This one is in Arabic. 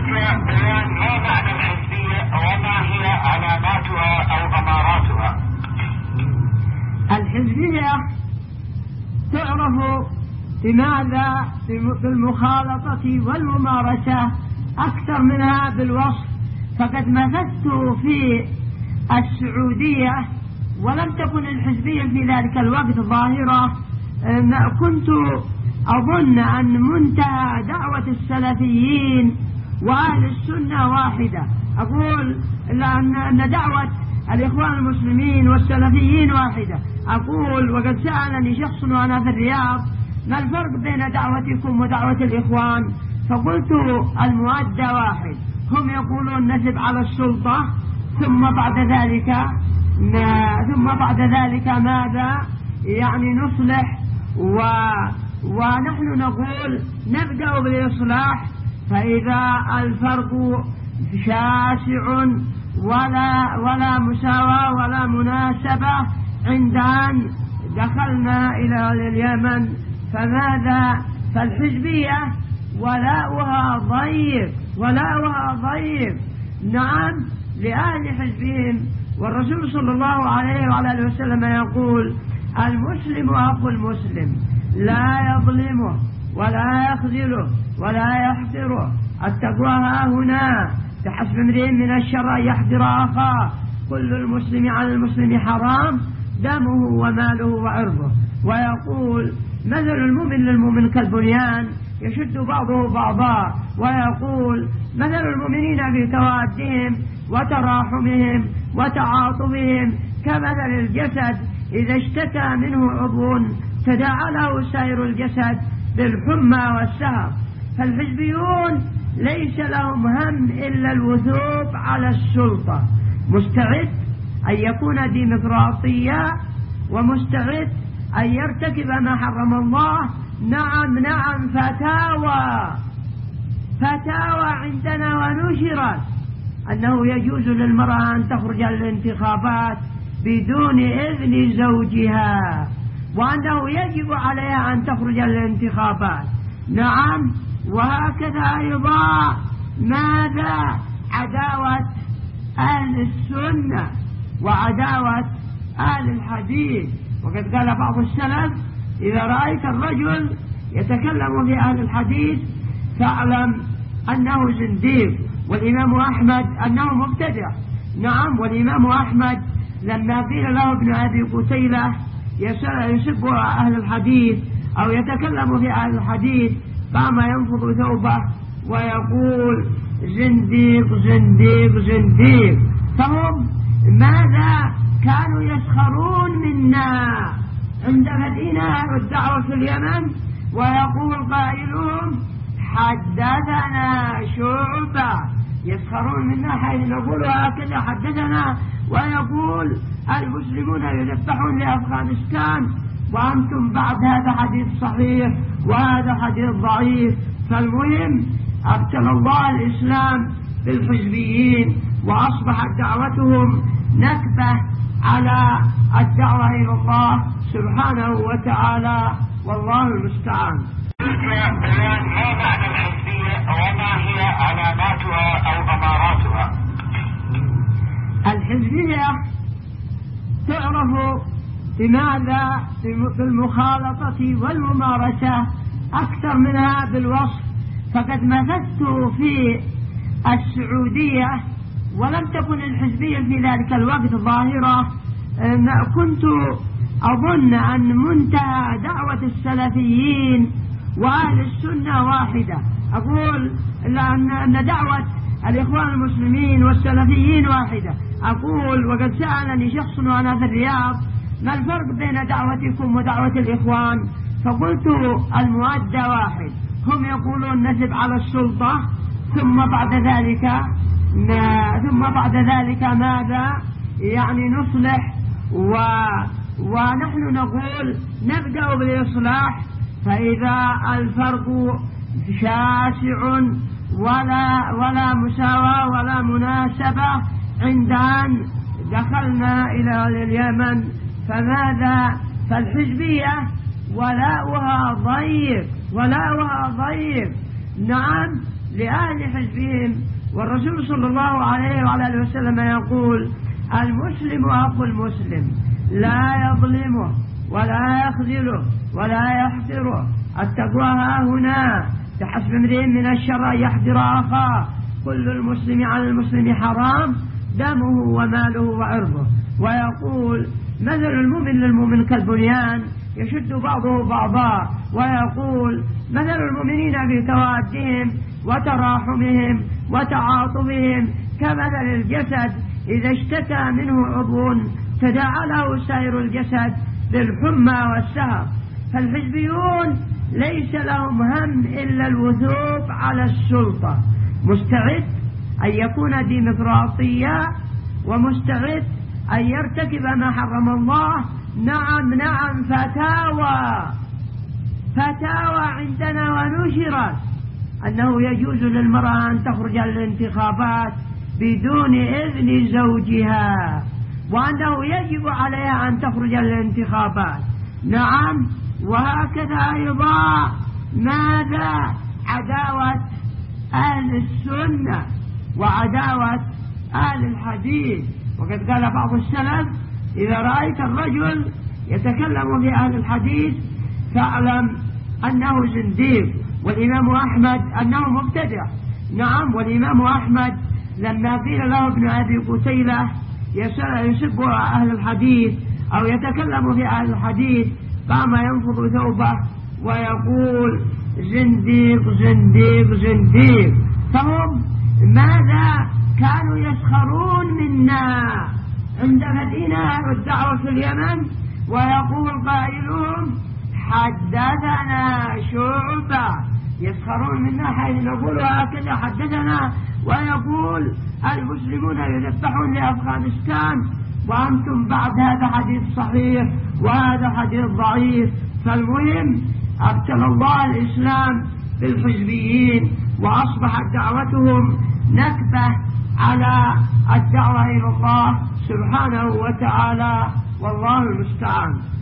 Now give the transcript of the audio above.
بيان ما معنى الحزبية وما هي علاماتها أو أماراتها. الحزبية تعرف بماذا؟ بالمخالطة والممارسة أكثر منها بالوصف. فقد مكثت في السعودية ولم تكن الحزبية في ذلك الوقت ظاهرة. كنت أظن أن منتهى دعوة السلفيين وأهل السنة واحدة. أقول أن دعوة الإخوان المسلمين والسلفيين واحدة. أقول وقد سألني شخص وأنا في الرياض ما الفرق بين دعوتكم ودعوة الإخوان؟ فقلت المؤدى واحد. هم يقولون نجب على السلطة ثم بعد ذلك ماذا؟ يعني نصلح ونحن نقول نبدأ بالإصلاح. فإذا الفرق شاسع ولا مساواة ولا مناسبة عند أن دخلنا إلى اليمن فماذا؟ فالحزبية ولاؤها ضيق نعم لأهل حزبهم. والرسول صلى الله عليه وعلى آله وسلم يقول المسلم أخو المسلم لا يظلمه ولا يخذله ولا يحقره. التقوى ها هنا بحسب امرئ من الشر أن يحقر أخاه. كل المسلم على المسلم حرام دمه وماله وعرضه. ويقول مثل المؤمن للمؤمن كالبنيان يشد بعضه بعضا. ويقول مثل المؤمنين في توادهم وتراحمهم وتعاطفهم كمثل الجسد إذا اشتكى منه عضو تداعى له سائر الجسد بالحمى والسهر. فالحزبيون ليس لهم هم إلا الوثوق على السلطة، مستعد أن يكون ديمقراطيا ومستعد أن يرتكب ما حرم الله. نعم فتاوى عندنا ونشرت أنه يجوز للمرأة أن تخرج للانتخابات بدون إذن زوجها وأنه يجب عليها أن تخرج للانتخابات. نعم وهكذا أيضا ماذا؟ عداوة أهل السنة وعداوة أهل الحديث. وقد قال بعض السلف إذا رأيت الرجل يتكلم في أهل الحديث فاعلم أنه زنديق. والإمام أحمد أنه مبتدع. نعم والإمام أحمد لما قيل له ابن أبي قتيلة يسب أهل الحديث أو يتكلم في أهل الحديث قام ينفض ثوبه ويقول زنديق. فهم ماذا؟ كانوا يسخرون منا عند بدينا الدعوة في اليمن. ويقول قائلهم حدثنا شعبة، يسخرون منا حيث نقول هكذا حدثنا. ويقول المسلمون يذبحون لأفغانستان وأنتم بعد هذا حديث صحيح وهذا حديث ضعيف. فالمهم ابتلى الله الإسلام بالحزبيين وأصبحت دعوتهم نكبة على الدعوة إلى الله سبحانه وتعالى والله المستعان. بيان ما معنى الحزبية وما هي علاماتها أو أماراتها. الحزبية تعرف بماذا؟ بالمخالطة والممارسة أكثر منها بالوصف. فقد مكثت في السعودية ولم تكن الحزبية في ذلك الوقت ظاهرة. كنت أظن أن منتهى دعوة السلفيين وأهل السنة واحدة. أقول أن دعوة الإخوان المسلمين والسلفيين واحدة. أقول وقد سألني شخص وأنا في الرياض ما الفرق بين دعوتكم ودعوة الإخوان؟ فقلت المؤدى واحد. هم يقولون نجب على السلطة ثم بعد ذلك ماذا؟ يعني نصلح ونحن نقول نبدأ بالإصلاح. فإذا الفرق شاسع ولا مساواة ولا مناسبة عند أن دخلنا إلى اليمن فماذا؟ فالحزبية ولاؤها ضيق نعم لأهل حزبهم. والرسول صلى الله عليه وعلى آله وسلم يقول: المسلم أخو المسلم، لا يظلمه ولا يخذله ولا يحقره. التقوى ها هنا، فحسب امرئ من الشر أن يحذر أخاه. كل المسلم على المسلم حرام، دمه وماله وعرضه. ويقول: مثل المؤمن للمؤمن كالبنيان يشد بعضه بعضا. ويقول: مثل المؤمنين في توادهم وتراحمهم وتعاطفهم كمثل الجسد إذا اشتكى منه عضو تداعى له سائر الجسد بالحمى والسهر. فالحزبيون ليس لهم هم إلا الوثوق على السلطة، مستعد أن يكون ديمقراطيا ومستعد أن يرتكب ما حرم الله. نعم نعم، فتاوى عندنا ونشرت أنه يجوز للمرأة أن تخرج للانتخابات بدون إذن زوجها، وأنه يجب عليها أن تخرج للانتخابات. نعم، وهكذا أيضا ماذا؟ عداوة أهل السنة وعداوة أهل الحديث. وقد قال بعض السلف: إذا رأيت الرجل يتكلم في أهل الحديث فاعلم أنه زنديق. والإمام أحمد أنه مبتدع. نعم، والإمام أحمد لما قيل له ابن أبي قتيلة يسب أهل الحديث أو يتكلم في أهل الحديث قام ينفض ثوبه ويقول: زنديق زنديق زنديق. فهم ماذا؟ كانوا يسخرون منا عندما جئنا الدعوة في اليمن، ويقول قائلهم: حدثنا شعبة. يسخرون منا حيث نقول هكذا حدثنا، ويقول: المسلمون يذبحون لأفغانستان وأنتم بعد هذا حديث صحيح وهذا حديث ضعيف. فالمهم ابتلى الله الإسلام بالحزبيين، وأصبحت دعوتهم نكبة على الدعوة إلى الله سبحانه وتعالى، والله المستعان.